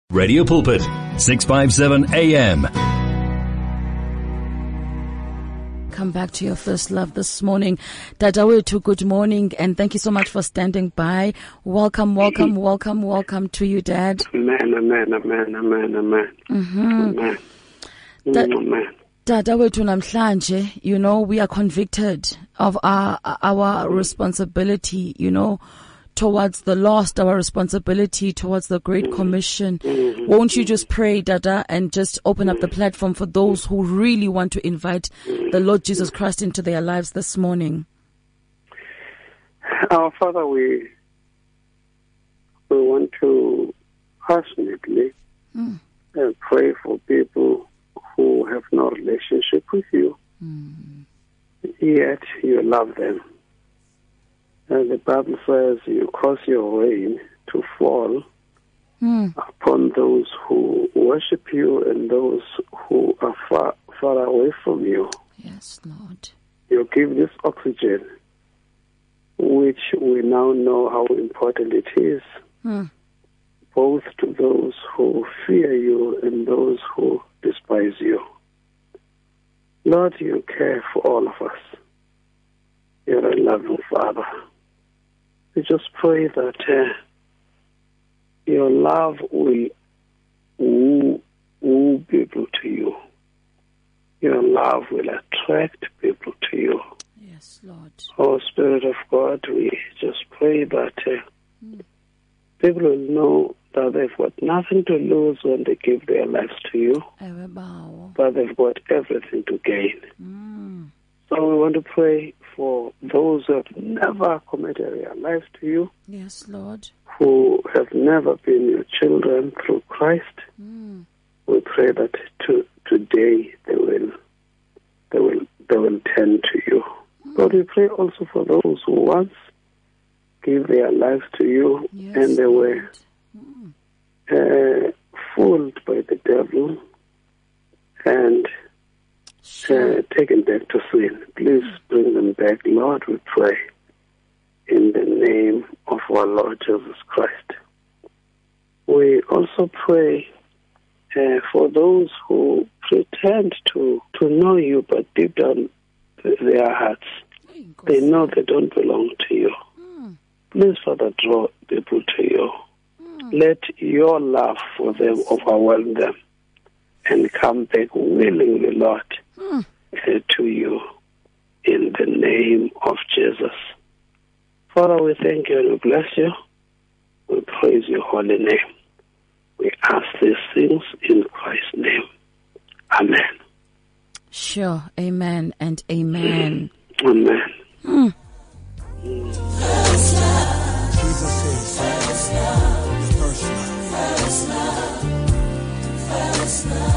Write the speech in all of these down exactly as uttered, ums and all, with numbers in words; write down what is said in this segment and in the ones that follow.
Radio Pulpit, six fifty-seven A M. Come back to your first love this morning. Dadawethu, good morning, and thank you so much for standing by. Welcome, welcome, welcome, welcome to you, Dad. Amen, amen, amen, amen, amen. Mm-hmm. Amen. Da- Amen. Dadawethu namhlanje, you know, we are convicted of our our responsibility, you know, towards the lost, our responsibility towards the Great Commission. Mm-hmm. Won't you just pray, Dada, and just open up the platform for those who really want to invite the Lord Jesus Christ into their lives this morning? Our Father, we we want to passionately mm. uh, pray for people who have no relationship with you, mm. yet you love them. And the Bible says you cause your rain to fall mm. upon those who worship you and those who are far, far away from you. Yes, Lord. You give this oxygen, which we now know how important it is, mm. both to those who fear you and those who despise you. Lord, you care for all of us. You're a loving Father. We just pray that uh, your love will woo, woo people to you. Your love will attract people to you. Yes, Lord. Oh, Spirit of God, we just pray that uh, mm. people will know that they've got nothing to lose when they give their lives to you, but they've got everything to gain. Mm. So we want to pray for those who have never committed their lives to you. Yes, Lord. Who have never been your children through Christ. Mm. We pray that to, today they will, they will, they will turn to you. Mm. But we pray also for those who once gave their lives to you, yes, and they were mm. uh, fooled by the devil and Uh, taken back to sin. Please bring them back, Lord, we pray, in the name of our Lord Jesus Christ. We also pray uh, for those who pretend to, to know you, but deep down their hearts, they know they don't belong to you. Mm. Please, Father, draw people to you. Mm. Let your love for them overwhelm them and come back willingly, Lord, mm. uh, to you in the name of Jesus. Father, we thank you and we bless you. We praise your holy name. We ask these things in Christ's name. Amen. Sure. Amen and amen. Mm. Amen. Mm. First love. Jesus says, first love. First love. First love. First love.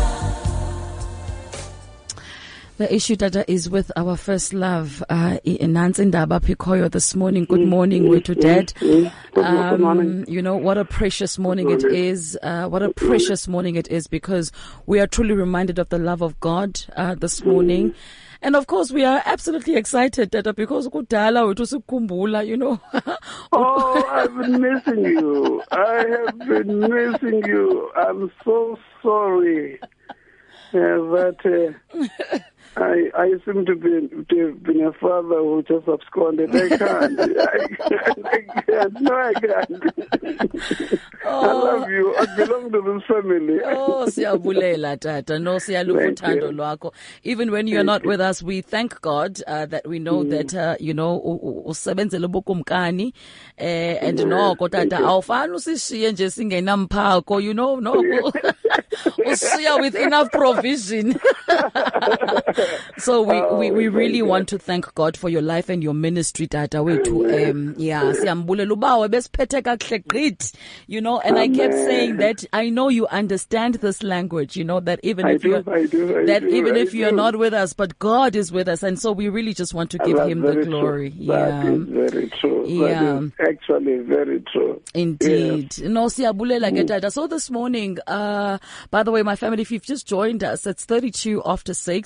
The issue, Dada, is with our first love. Uh, Nancy Ndaba Pikoyo this morning. Good morning, we're to Dad. Um, you know, what a precious morning it is. Uh, what a precious morning it is, because we are truly reminded of the love of God uh, this morning. And of course, we are absolutely excited, Dada, because kudala wethu sikumbula, you know. Oh, I've been missing you. I have been missing you. I'm so sorry uh, that uh, I I seem to be to have been a father who just absconded. I can't. I can't. I can't. No, I can't. Oh. I love you. I belong to this family. Oh, siyabulela tata. No, siyalukuthando lwakho. Even when you're not with us, we thank God uh, that we know mm. that uh, you know usebenzele bokumkani eh and noko tata awufani usishiye nje singenamphako, you know, no. Usiya with enough provision. So we, oh, we, we really want to thank God for your life and your ministry, Tata. Wethu, um, yeah, siyambulela ubawe besiphethe kakuhle gqitha, you know, and Amen. I kept saying that I know you understand this language, you know, that even I if do, you're, I do, I that do, even I if do. you're not with us, but God is with us. And so we really just want to give That's him the glory. True. Yeah. That is very true. Yeah. That is actually very true. Indeed. Yes. No, siyabulela ke Tata. So this morning, uh, by the way, my family, if you've just joined us, it's thirty-two after six, and uh,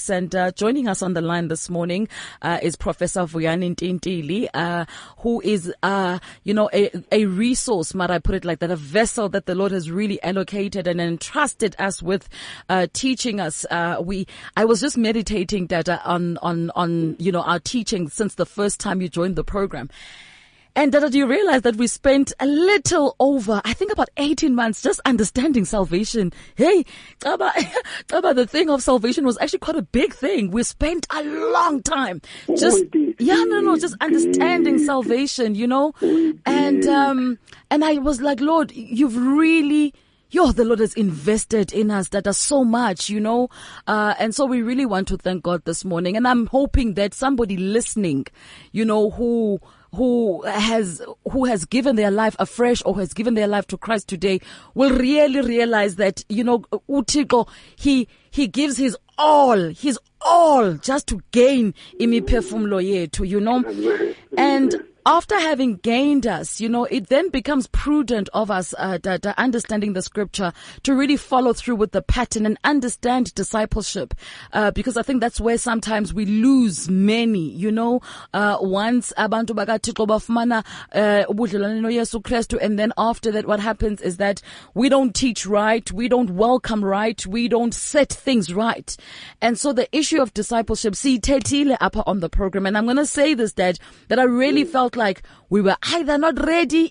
Uh, joining us on the line this morning uh, is Professor Vuyani Ntintili, uh, who is, uh, you know, a, a resource, might I put it like that, a vessel that the Lord has really allocated and entrusted us with, uh, teaching us. Uh, we, I was just meditating that uh, on, on, on, you know, our teaching since the first time you joined the program. And Dada, do you realize that we spent a little over, I think about eighteen months just understanding salvation? Hey, Chaba, Chaba, the thing of salvation was actually quite a big thing. We spent a long time just, yeah, no, no, just understanding salvation, you know? And, um, and I was like, Lord, you've really, Yo, the Lord has invested in us that are so much, you know, uh, and so we really want to thank God this morning. And I'm hoping that somebody listening, you know, who, who has, who has given their life afresh or has given their life to Christ today will really realize that, you know, Utiko, he, he gives his all, his all just to gain imiphefumlo yethu, you know, and after having gained us, you know, it then becomes prudent of us, uh, da, da, understanding the scripture to really follow through with the pattern and understand discipleship. Uh, because I think that's where sometimes we lose many, you know, uh, once abantu bakathixo bafumana, uh, ubudlelwane noYesu Kristu, and then after that, what happens is that we don't teach right, we don't welcome right, we don't set things right. And so the issue of discipleship, see, Tetile upper on the program, and I'm going to say this, Dad, that I really felt like we were either not ready.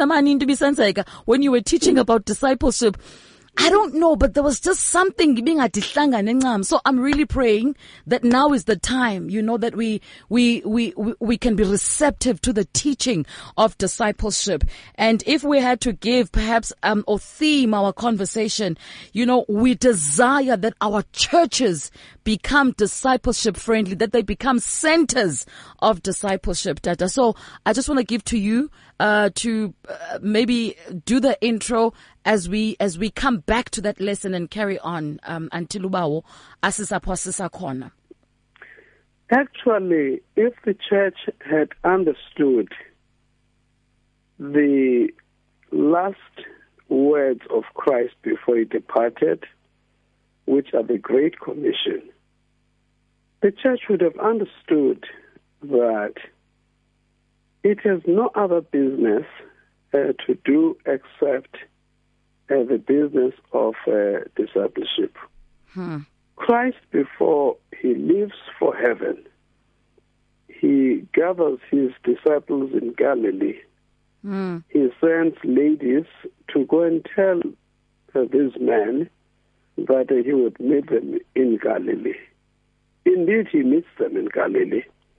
When you were teaching about discipleship, I don't know, but there was just something being at the So I'm really praying that now is the time, you know, that we, we, we, we can be receptive to the teaching of discipleship. And if we had to give perhaps, um, or theme our conversation, you know, we desire that our churches become discipleship friendly, that they become centers of discipleship data. So I just want to give to you, uh, to uh, maybe do the intro as we, as we come back to that lesson and carry on, um, until ubawo asisapho asisakhona. Actually, if the church had understood the last words of Christ before he departed, which are the Great Commission, the church would have understood that it has no other business uh, to do except uh, the business of uh, discipleship. Hmm. Christ, before he leaves for heaven, he gathers his disciples in Galilee. Hmm. He sends ladies to go and tell uh, these men that uh, he would meet them in Galilee. Indeed, he meets them in Galilee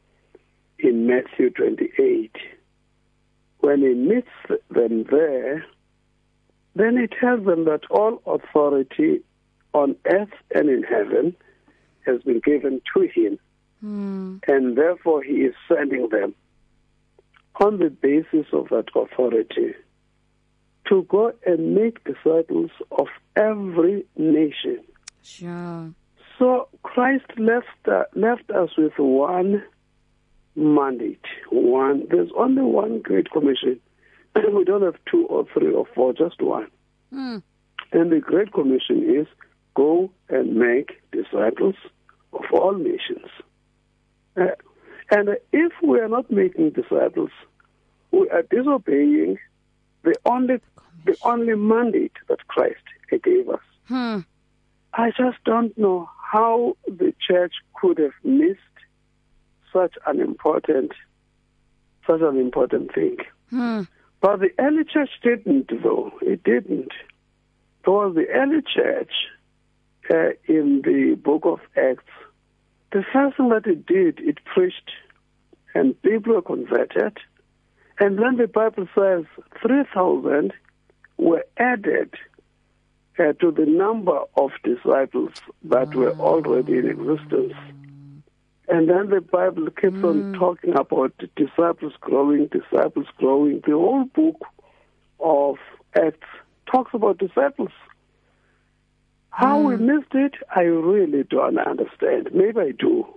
in Matthew twenty-eight. When he meets them there, then he tells them that all authority on earth and in heaven has been given to him. Mm. And therefore he is sending them on the basis of that authority to go and make disciples of every nation. Sure. So Christ left uh, left us with one mandate. One. There's only one Great Commission. We don't have two or three or four, just one. Mm. And the Great Commission is go and make disciples of all nations. Uh, and if we are not making disciples, we are disobeying the only the only mandate that Christ gave us. Hmm. I just don't know how the church could have missed such an important, such an important thing. Hmm. But the early church didn't, though. It didn't. Because the early church, uh, in the book of Acts, the first thing that it did, it preached, and people were converted. And then the Bible says three thousand were added uh, to the number of disciples that were already in existence. And then the Bible keeps mm. on talking about disciples growing, disciples growing. The whole book of Acts talks about disciples. How mm. we missed it, I really don't understand. Maybe I do.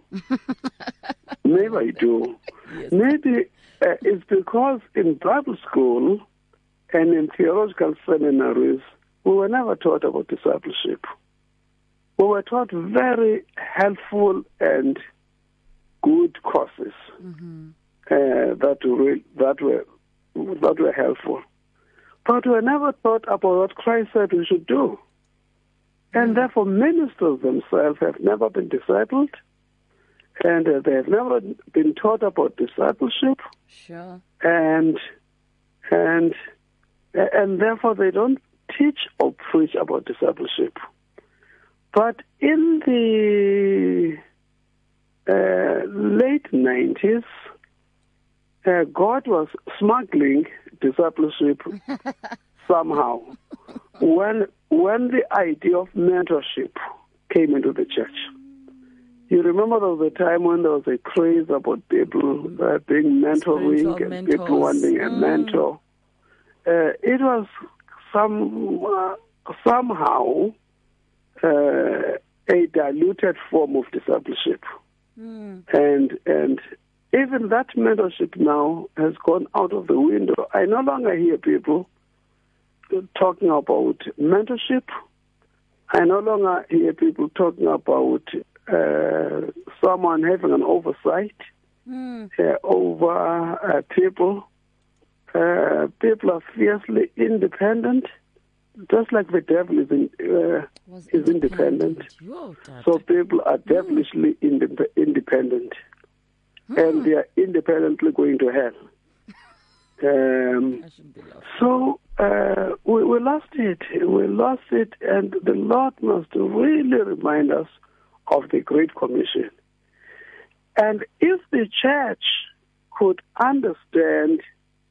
Maybe I do. Yes. Maybe uh, it's because in Bible school and in theological seminaries, we were never taught about discipleship. we were taught very helpful and good courses mm-hmm. uh, that were that were that were helpful, but we were never taught about what Christ said we should do, and mm-hmm. therefore ministers themselves have never been discipled, and uh, they have never been taught about discipleship. Sure. And and and therefore they don't teach or preach about discipleship. But in the uh, late nineties, uh, God was smuggling discipleship somehow when when the idea of mentorship came into the church. You remember there was a time when there was a craze about people uh, being mentoring and mentors. People wanting a mm. mentor. Uh, it was some uh, somehow uh, a diluted form of discipleship, mm. and and even that mentorship now has gone out of the window. I no longer hear people talking about mentorship. I no longer hear people talking about Uh, someone having an oversight mm. uh, over uh, people. Uh, people are fiercely independent, just like the devil is, in, uh, is independent. independent. So people are devilishly mm. inde- independent, mm. and they are independently going to hell. Um, so uh, we, we lost it. We lost it, and the Lord must really remind us of the Great Commission. And if the church could understand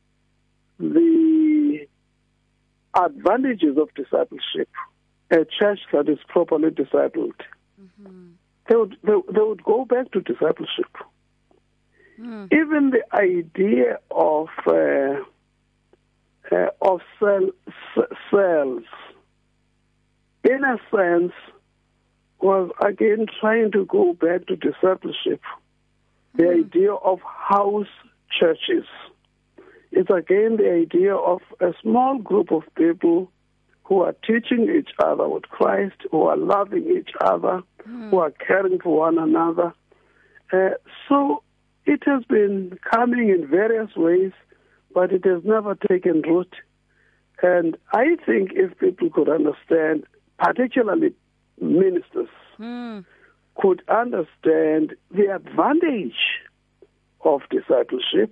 the advantages of discipleship, a church that is properly discipled, mm-hmm. they would they, they would go back to discipleship. Mm. Even the idea of uh, uh, of cell, cells, in a sense, was again trying to go back to discipleship. The mm. idea of house churches. It's again the idea of a small group of people who are teaching each other with Christ, who are loving each other, mm. who are caring for one another. Uh, so it has been coming in various ways, but it has never taken root. And I think if people could understand, particularly ministers, mm. could understand the advantage of discipleship,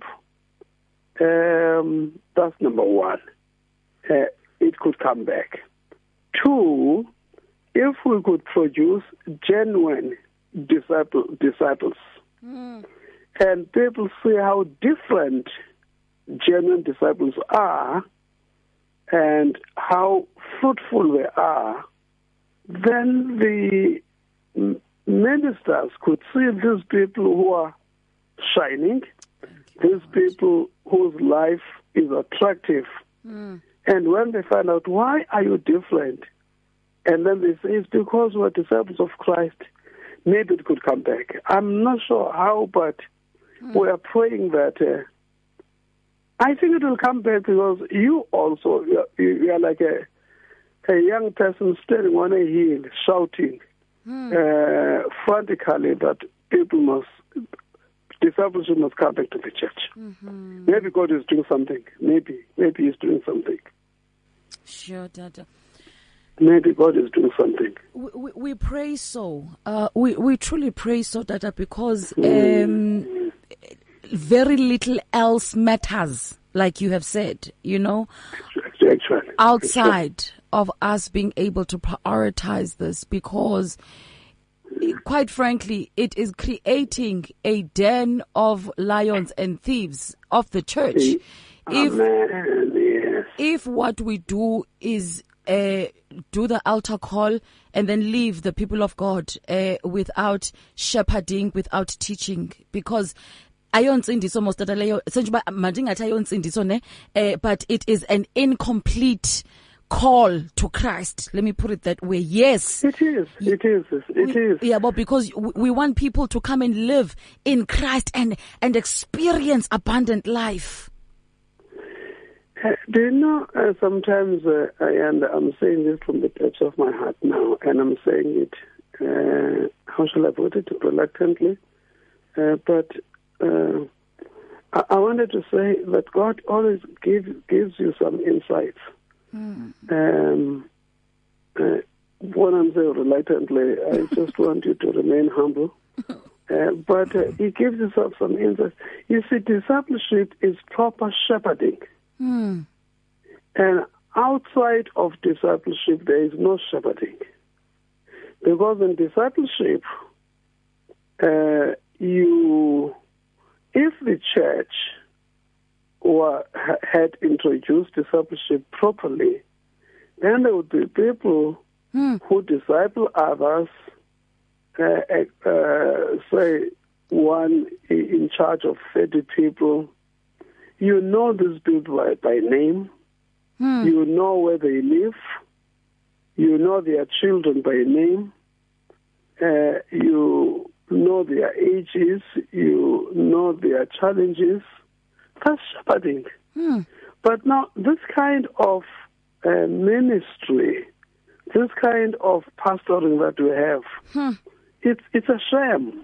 um, that's number one. Uh, it could come back. Two, if we could produce genuine disciple, disciples, mm. and people see how different genuine disciples are and how fruitful they are, then the ministers could see these people who are shining, these people whose life is attractive. Mm. And when they find out, why are you different? And then they say, it's because we're disciples of Christ. Maybe it could come back. I'm not sure how, but mm. we are praying that uh, I think it will come back, because you also, you are like a a young person standing on a hill shouting mm. uh, frantically that people must, discipleship must come back to the church. Mm-hmm. Maybe God is doing something. Maybe. Maybe He's doing something. Sure, Dada. Maybe God is doing something. We, we, we pray so. Uh, we, we truly pray so, Dada, because mm. um, very little else matters, like you have said, you know, actually, outside actually. of us being able to prioritize this, because quite frankly, it is creating a den of lions and thieves of the church. If, Amen. Yes. if what we do is uh, do the altar call and then leave the people of God uh, without shepherding, without teaching, because ayonsindiso most of the uh, but it is an incomplete call to Christ. Let me put it that way. Yes. It is. It is. It we, is. Yeah, but because we want people to come and live in Christ and, and experience abundant life. Uh, do you know, uh, sometimes, uh, I, and I'm saying this from the depths of my heart now, and I'm saying it uh, how shall I put it, reluctantly. Uh, but uh, I, I wanted to say that God always gives gives you some insights. Mm. Um, uh, when I'm saying reluctantly, I just want you to remain humble. Uh, but uh, He gives you some, some insights. You see, discipleship is proper shepherding. Mm. And outside of discipleship, there is no shepherding. Because in discipleship, uh, you, if the church were, had introduced discipleship properly, then there would be people mm. who disciple others, uh, uh, say one in charge of thirty people. You know these people by, by name. Hmm. You know where they live. You know their children by name. Uh, you know their ages. You know their challenges. That's shepherding. Hmm. But now, this kind of uh, ministry, this kind of pastoring that we have, hmm. it's it's a shame.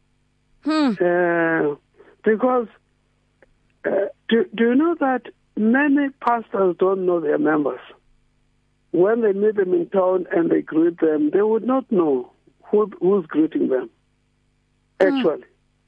Hmm. Uh, because uh, do, do you know that many pastors don't know their members? When they meet them in town and they greet them, they would not know who, who's greeting them, actually.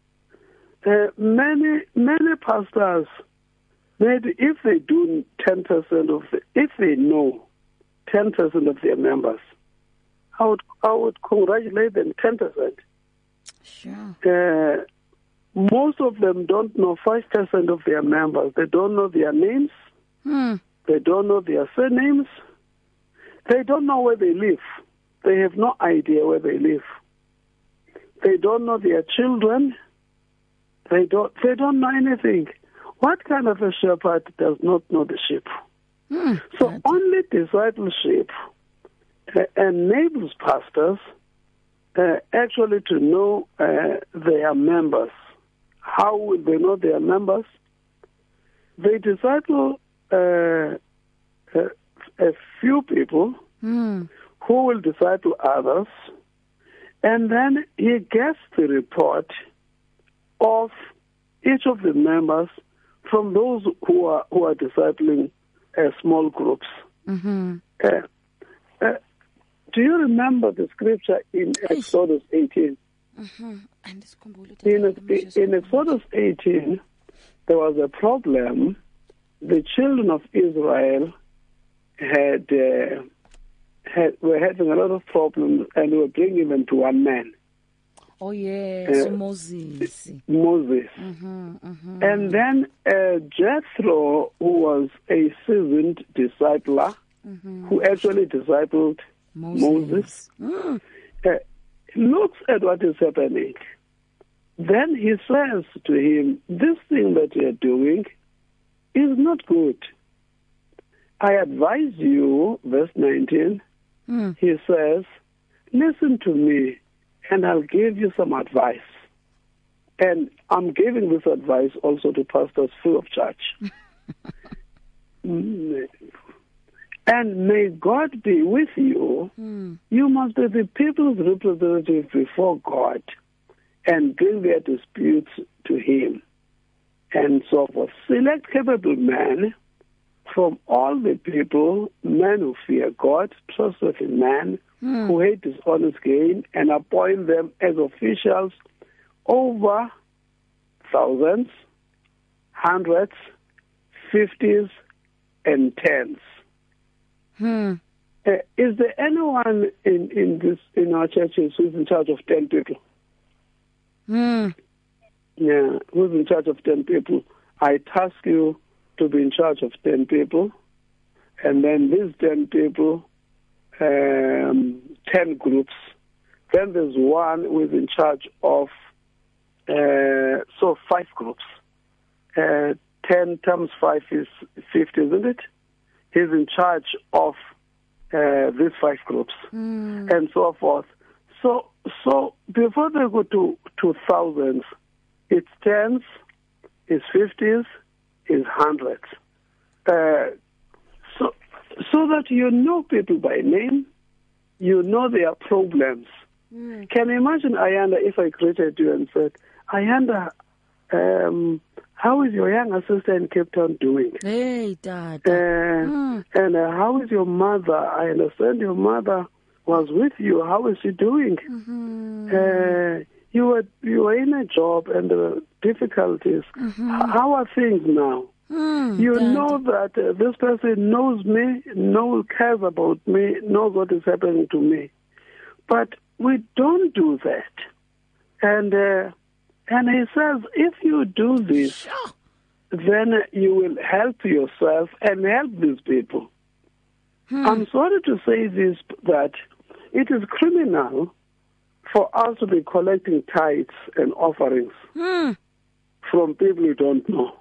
Mm. Uh, many many pastors, maybe if they do ten percent of the, if they know ten percent of their members, I would, I would congratulate them ten percent. Sure. Uh, most of them don't know five percent of their members. They don't know their names. Hmm. They don't know their surnames. They don't know where they live. They have no idea where they live. They don't know their children. They don't, they don't know anything. What kind of a shepherd does not know the sheep? Hmm. So God. Only discipleship uh, enables pastors uh, actually to know uh, their members. How will they know their members? They disciple uh, uh, a few people mm. who will disciple others, and then he gets the report of each of the members from those who are who are discipling uh, small groups. Mm-hmm. Uh, uh, do you remember the scripture in Exodus eighteen? Mm-hmm. In, in Exodus eighteen, there was a problem. The children of Israel had uh, had were having a lot of problems, and were bringing them to one man. Oh yes, uh, Moses. Moses, mm-hmm, mm-hmm. And then uh, Jethro, who was a seasoned discipler, mm-hmm. who actually discipled Moses, Moses mm. uh, looks at what is happening. Then he says to him, "This thing that you are doing is not good. I advise you," verse nineteen, mm. he says, "listen to me, and I'll give you some advice." And I'm giving this advice also to pastors free of charge. "And may God be with you. Mm. You must be the people's representative before God and bring their disputes to him, and so forth. Select capable men from all the people, men who fear God, trustworthy men mm. who hate dishonest gain, and appoint them as officials over thousands, hundreds, fifties, and tens." Hmm. Uh, is there anyone in, in this in our churches who's in charge of ten people? Hmm. Yeah, who's in charge of ten people? I task you to be in charge of ten people, and then these ten people, um, ten groups. Then there's one who is in charge of, uh, so five groups. Uh, ten times five is fifty, isn't it? He's in charge of uh, these five groups, mm. and so forth. So, so before they go to, to thousands, it's tens, it's fifties, it's hundreds. Uh, so, so that you know people by name, you know their problems, Mm. Can you imagine, Ayanda, if I greeted you and said, Ayanda, um, how is your younger sister in Cape Town doing? Hey, Dad. Uh, mm. And uh, how is your mother? I understand your mother was with you. How is she doing? Mm-hmm. Uh, you were you were in a job and there were difficulties. Mm-hmm. How are things now? Mm, you Dad. know that uh, this person knows me, knows, cares about me, knows what is happening to me. But we don't do that. And uh, and he says, if you do this, Sure. then you will help yourself and help these people. Hmm. I'm sorry to say this, that it is criminal for us to be collecting tithes and offerings Hmm. from people we don't know,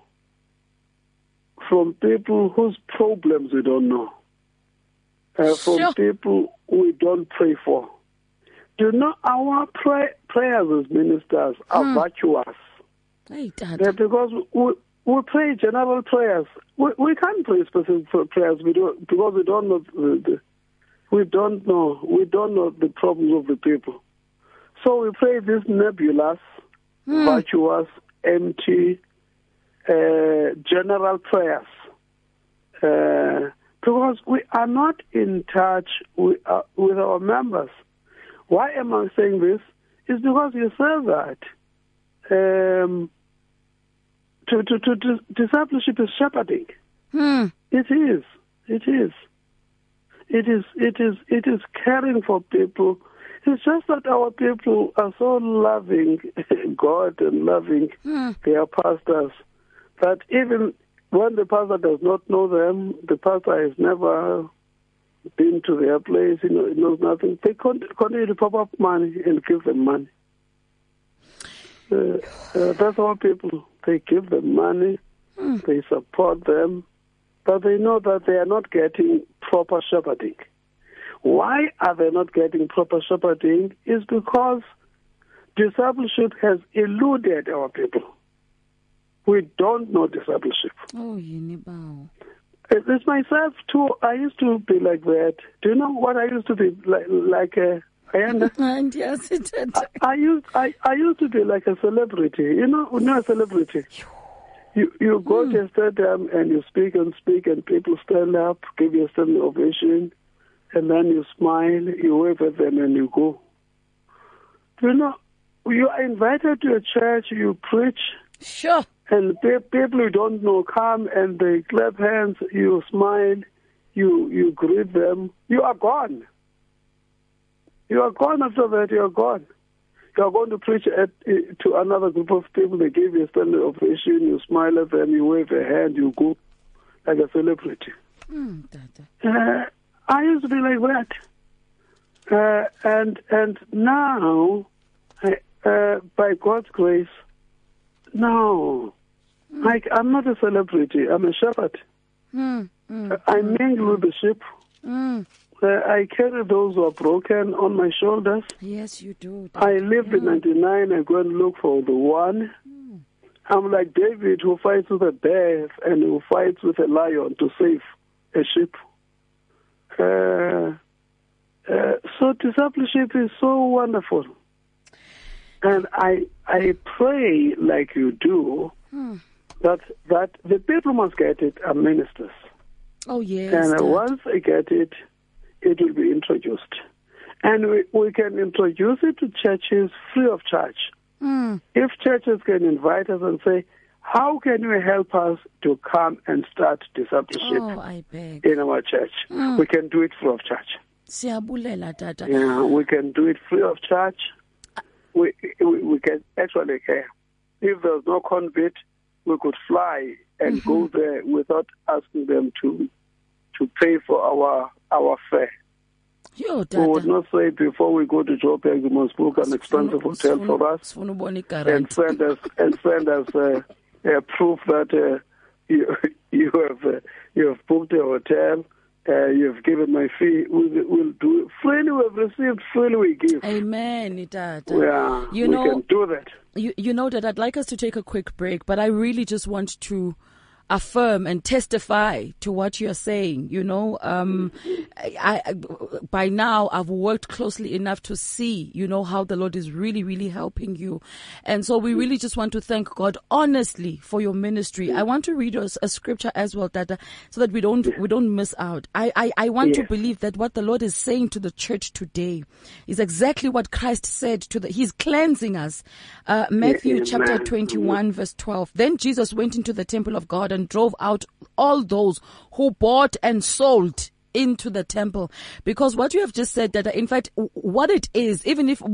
from people whose problems we don't know, uh, from Sure. people we don't pray for. Do you know our pray- prayers as ministers are Hmm. virtuous? Hey, Dad. Yeah, because we, we pray general prayers. We, we can't pray specific prayers we do, because we don't know the, the, we don't know we don't know the problems of the people. So we pray these nebulous, Hmm. virtuous, empty, uh, general prayers, uh, because we are not in touch with, uh, with our members. Why am I saying this? It's because you say that um, to, to, to, to discipleship is shepherding. Hmm. It is. It is. It is. It is. It is caring for people. It's just that our people are so loving God and loving Hmm. their pastors that even when the pastor does not know them, the pastor has never been to their place, you know, he knows nothing. They con- continue to pop up money and give them money. Uh, uh, that's our people. They give them money, Mm. they support them, but they know that they are not getting proper shepherding. Why are they not getting proper shepherding? Is because discipleship has eluded our people. We don't know discipleship. Oh, Yinibao. It's myself too. I used to be like that. Do you know what I used to be like? Like a, I understand. And yes, it did. I, I used I, I used to be like a celebrity. You know, not a celebrity. You you go Mm. to a stadium and you speak and speak and people stand up, give you a standing ovation, and then you smile, you wave at them, and you go. Do you know? You are invited to a church. You preach. Sure. And people you don't know come and they clap hands, you smile, you you greet them, you are gone. You are gone after that, you are gone. You are going to preach at, to another group of people, they give you a standing ovation, you smile at them, you wave a hand, you go like a celebrity. Mm, Dada. Uh, I used to be like that. Uh, and, and now, uh, by God's grace, no. Like, I'm not a celebrity. I'm a shepherd. Mm, mm, I mingle with the sheep. mm. Uh, I carry those who are broken on my shoulders. Yes, you do. I live in ninety-nine and go and look for the one. Mm. I'm like David who fights with a bear and who fights with a lion to save a sheep. Uh, uh, so discipleship is so wonderful. And I I pray like you do, Mm. that that the people must get it are ministers. Oh, yes. And Dad. once they get it, it will be introduced. And we, we can introduce it to churches free of charge. Mm. If churches can invite us and say, how can you help us to come and start discipleship Oh, I beg. in our church? Mm. We can do it free of charge. Siyabulela, Dada. Yeah, we can do it free of charge. We, we, we can actually care. If there's no convert, we could fly and Mm-hmm. go there without asking them to to pay for our our fare. Yo, We would Dada. not say before we go to Joburg, you must book an expensive hotel for us Sifuna ubona and igarant. send us and send us uh, uh, proof that uh, you you have uh, you have booked a hotel. Uh, you've given my fee. We'll, we'll do it. Freely we've received, freely we give. Amen, Dada. Yeah, You we know, can do that. You, you know that I'd like us to take a quick break, but I really just want to affirm and testify to what you're saying. You know, um, I, I, by now I've worked closely enough to see, you know, how the Lord is really, really helping you. And so we really just want to thank God honestly for your ministry. I want to read a, a scripture as well, Tata, so that we don't, we don't miss out. I, I, I want yeah. to believe that what the Lord is saying to the church today is exactly what Christ said to the, he's cleansing us. Uh, Matthew yeah, chapter man. twenty-one verse twelve. Then Jesus went into the temple of God and drove out all those who bought and sold into the temple. Because what you have just said, that in fact, what it is, even if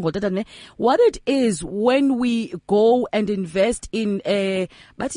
what it is when we go and invest in a,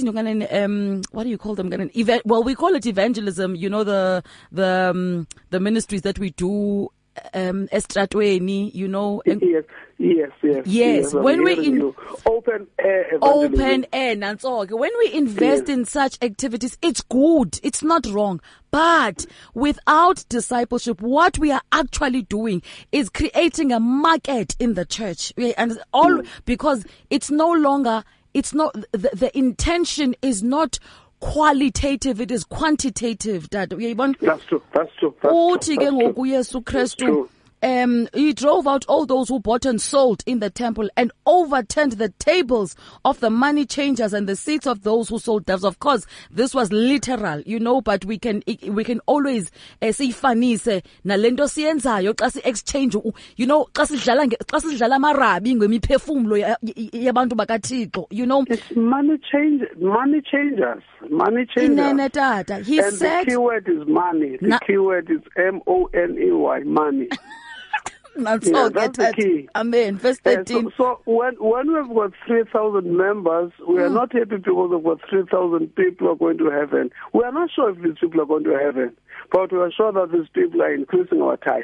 um, what do you call them? Well, we call it evangelism. You know, the, the, um, the ministries that we do, um, estratweni, you know. And yes, yes, yes. Yes, when we in you. open air, open air, and so when we invest yes. in such activities, it's good, it's not wrong. But without discipleship, what we are actually doing is creating a market in the church, and all mm. because it's no longer, it's not the, the intention is not qualitative, it is quantitative. That we want. That's true. That's true. That's true. That's true. Um, he drove out all those who bought and sold in the temple and overturned the tables of the money changers and the seats of those who sold doves. Of course, this was literal, you know, but we can, we can always uh, say funny, say, na lento siyenzayo, xa si exchange, you know, xa sidlala, xa sidlala marabi, ngemiphefumulo yabantu bakaThixo, you know. It's money change, money changers, money changers. Inene tata. He and said, the key word is money. The na- key word is M O N E Y, money. That's yeah, all. that's That, the key. Amen. Verse thirteen. Uh, so, so when when we've got three thousand members, we are mm. not happy because we've got three thousand people are going to heaven. We are not sure if these people are going to heaven, but we are sure that these people are increasing our tithes.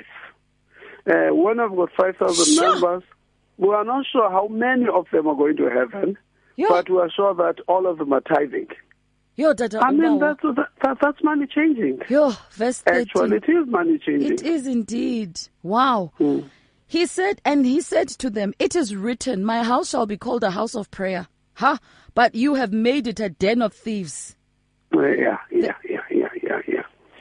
Uh, when we've got five thousand sure. members, we are not sure how many of them are going to heaven, yeah. but we are sure that all of them are tithing. Yo, Tata, I mean, that's, that, that's money changing. Yo, verse thirteen. Actually, it is money changing. It is indeed. Wow. Mm. He said, and he said to them, it is written, my house shall be called a house of prayer. Huh? But you have made it a den of thieves. Uh, yeah, yeah, yeah, yeah, yeah, yeah.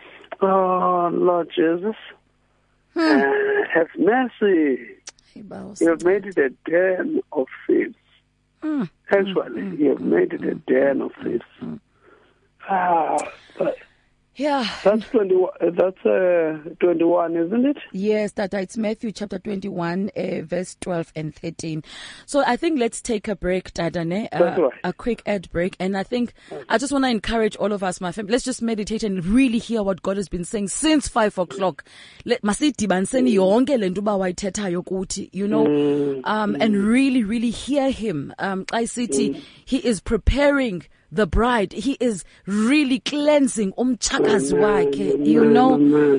Oh, Lord Jesus. Hmm. Uh, have mercy. You have made it a den of thieves. Hmm. Actually, hmm. you have made it a den of thieves. Hmm. Ah, but yeah, that's twenty. That's uh, twenty-one, isn't it? Yes, that it's Matthew chapter twenty-one, uh, verse twelve and thirteen. So I think let's take a break, Dadane, uh, right. a quick ad break, and I think okay. I just want to encourage all of us, my family. Let's just meditate and really hear what God has been saying since five o'clock. Let masidibanseni yonke lento ba wayithethayo kuthi, you know, um, and really, really hear Him. Um, I see He is preparing the bride. He is really cleansing umchakazi wakhe, you know.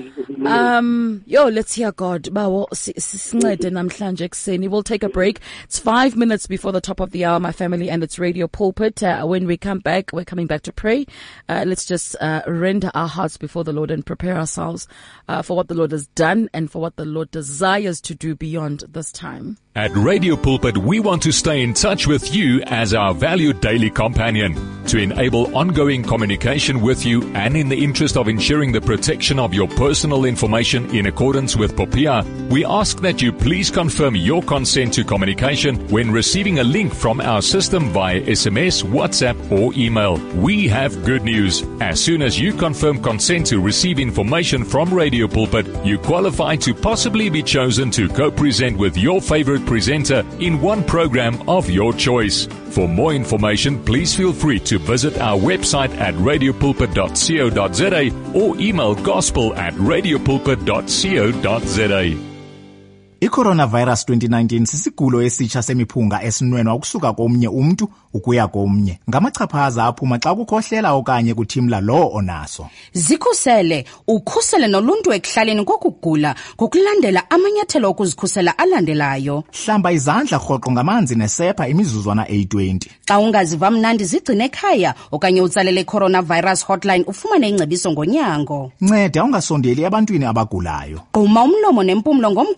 Um, yo, let's hear God. Bawo sincede namhlanje ekseni. We'll take a break. It's five minutes before the top of the hour, my family, and it's Radio Pulpit. Uh, when we come back, we're coming back to pray. Uh, let's just uh, render our hearts before the Lord and prepare ourselves uh, for what the Lord has done and for what the Lord desires to do beyond this time. At Radio Pulpit, we want to stay in touch with you as our valued daily companion. To enable ongoing communication with you and in the interest of ensuring the protection of your personal information in accordance with P O P I A, we ask that you please confirm your consent to communication when receiving a link from our system via S M S, WhatsApp or email. We have good news. As soon as you confirm consent to receive information from Radio Pulpit, you qualify to possibly be chosen to co-present with your favorite presenter in one program of your choice. For more information, please feel free to visit our website at radio pulpit dot co dot za or email gospel at radio pulpit dot co dot za. I-Coronavirus twenty nineteen sisigulo esitsha semiphunga esinwenwa ukusuka komnye umuntu ukuya komnye. Ngamachaphaza aphuma xa ukukhohlela okanye kuthimla lo onaso. Zikhusele, ukhusele noluntu ekuhlaleni kokugula ngokulandela amanyathelo okuzikhusela alandelayo. Hlamba izandla rhoqo ngamanzi nesepa imizuzwana eyi twenty. Xa ungaziva mnandi zigcine ekhaya okanye utsalele coronavirus hotline ufumane ingcebiso ngonyango. Nceda ungasondeli ebantwini abagulayo. Gquma umlomo nempumlo ngomkhono okanye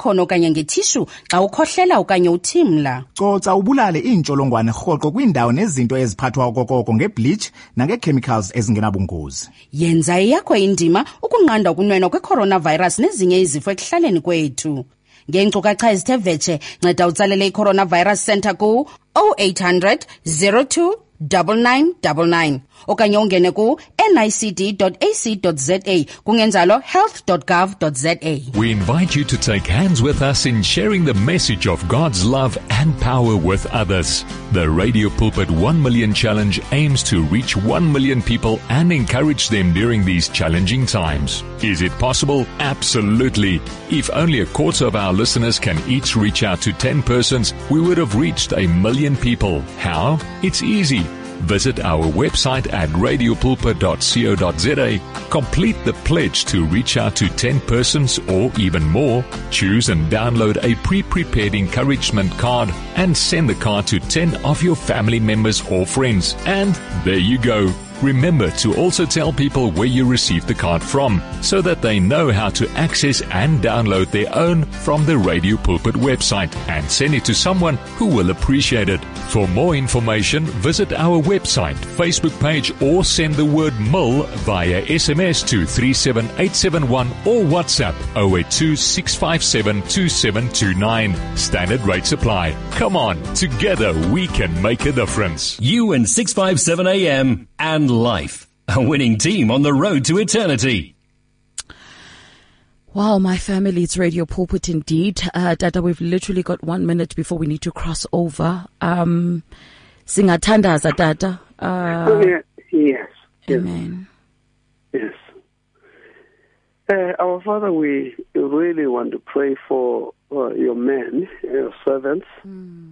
okanye ngethishu xa ukhohlela okanye uthimla. Coca ubulale iintsholongwane rhoqo kwiindawo nezinto eziphathwa okokoko ngebleach nangechemicals ezingenabungozi. Yenza eyakho indima ukunqanda ukunwenwa kwe-coronavirus nezinye izifo ekuhlaleni kwethu. Ngeenkcukacha ezithe vetshe, nceda utsalele i-Coronavirus Center ku oh eight hundred, oh two, nine nine nine nine okanye ungene ku n i c d dot a c dot z a kungenzalo health dot gov dot z a. We invite you to take hands with us in sharing the message of God's love and power with others. The Radio Pulpit one million Challenge aims to reach one million people and encourage them during these challenging times. Is it possible? Absolutely. If only a quarter of our listeners can each reach out to ten persons, we would have reached a million people. How? It's easy. Visit our website at radio pulpit dot co dot z a, complete the pledge to reach out to ten persons or even more, choose and download a pre-prepared encouragement card and send the card to ten of your family members or friends. And there you go. Remember to also tell people where you received the card from so that they know how to access and download their own from the Radio Pulpit website and send it to someone who will appreciate it. For more information, visit our website, Facebook page or send the word M I L via S M S to three seven eight seven one or WhatsApp oh eight two, six five seven, two seven two nine. Standard rates apply. Come on, together we can make a difference. You and six five seven A M and life. A winning team on the road to eternity. Wow, my family, it's Radio Pulpit indeed. Uh, Dada, we've literally got one minute before we need to cross over. Um, Singathandaza, Dada. Uh, yeah, yes. Amen. Yes. Uh, our Father, we really want to pray for uh, your men, your servants, mm.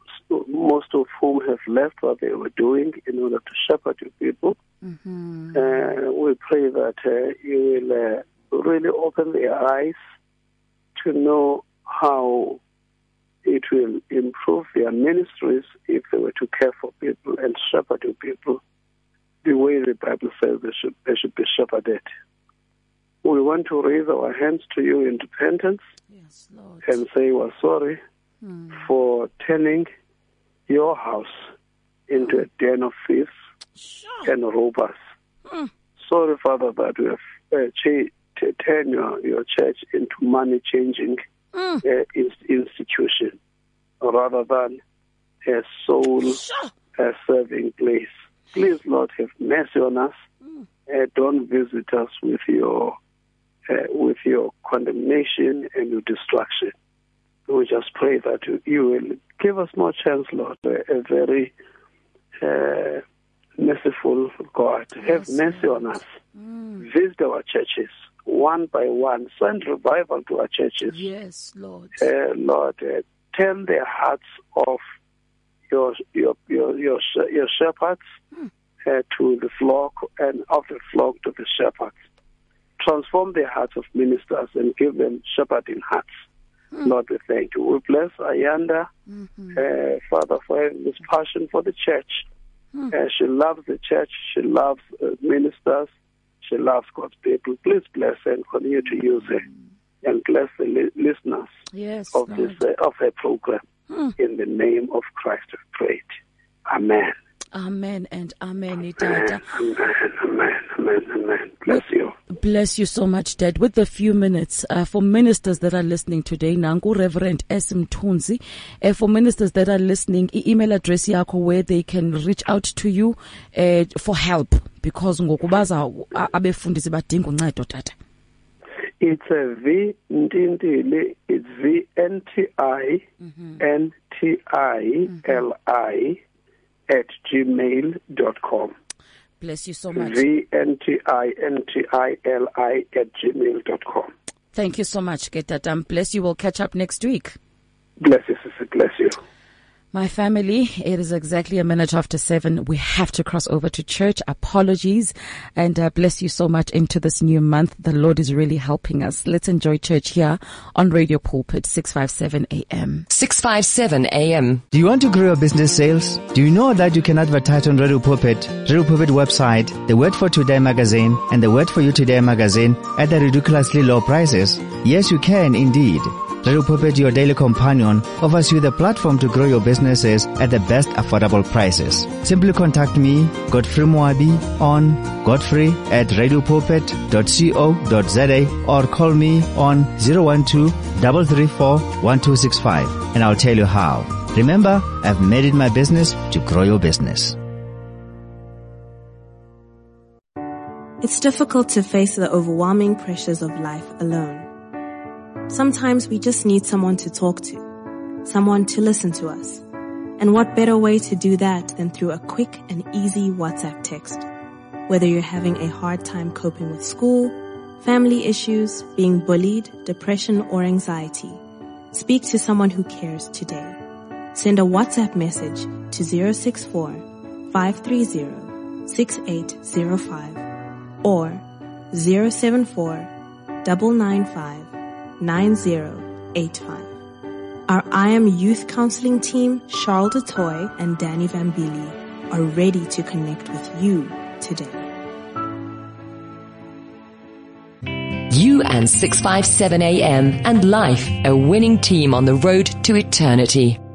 most of whom have left what they were doing in order to shepherd your people. Mm-hmm. Uh, we pray that uh, you will uh, really open their eyes to know how it will improve their ministries if they were to care for people and shepherd your people the way the Bible says they should, they should be shepherded. We want to raise our hands to you in repentance, yes, Lord, and say we're sorry hmm. for turning your house into a den of thieves sure. and robbers. Hmm. Sorry, Father, that we have uh, cha- to turn your, your church into money-changing hmm. uh, in- institution rather than a soul-serving sure. place. Please, Lord, have mercy on us. Hmm. Uh, don't visit us with your uh, with your condemnation and your destruction. We just pray that you, you will give us more chance, Lord, a, a very uh, merciful God. Have yes, mercy Lord. on us. Mm. Visit our churches one by one. Send revival to our churches. Yes, Lord. Uh, Lord, uh, turn the hearts of your your your your, your shepherds mm. uh, to the flock, and of the flock to the shepherds. Transform the hearts of ministers and give them shepherding hearts. Mm. Lord, we thank you. We bless Ayanda, mm-hmm. uh, Father, for having this passion for the church. Mm. Uh, she loves the church. She loves uh, ministers. She loves God's people. Please bless her and continue to use her. And bless the li- listeners yes, of Lord. this uh, of her program. Mm. In the name of Christ we pray. Amen. Amen and amen. Amen, amen, amen, amen, amen. Bless you. Bless you so much, Dad. With a few minutes, uh, for ministers that are listening today, Nangu Reverend S. Mthunzi, uh, for ministers that are listening, e- email address yako where they can reach out to you uh, for help, because ngokubaza abefundisi badinga uncedo, Tata. It's a V Ntintili, it's V N T I N T I L I at gmail dot com. Bless you so much. V N T I N T I L I at gmail dot com. Thank you so much, Getatam. Bless you. We'll catch up next week. Bless you, sister. Bless you. My family, it is exactly a minute after seven. We have to cross over to church. Apologies. And uh, bless you so much into this new month. The Lord is really helping us. Let's enjoy church here on Radio Pulpit, six fifty-seven A M. six fifty-seven A M. Do you want to grow your business sales? Do you know that you can advertise on Radio Pulpit, Radio Pulpit website, the Word for Today magazine, and the Word for You Today magazine at the ridiculously low prices? Yes, you can indeed. Radio Pulpit, your daily companion, offers you the platform to grow your businesses at the best affordable prices. Simply contact me, Godfrey Moabi, on godfrey at radiopulpit dot co dot za or call me on zero one two, three three four, one two six five and I'll tell you how. Remember, I've made it my business to grow your business. It's difficult to face the overwhelming pressures of life alone. Sometimes we just need someone to talk to, someone to listen to us. And what better way to do that than through a quick and easy WhatsApp text? Whether you're having a hard time coping with school, family issues, being bullied, depression, or anxiety, speak to someone who cares today. Send a WhatsApp message to zero six four, five three zero, six eight zero five or zero seven four, nine nine five, nine zero eight five. Our I Am Youth Counseling team, Charles DeToy and Danny Vambili, are ready to connect with you today. You and six fifty-seven A M and Life, a winning team on the road to eternity.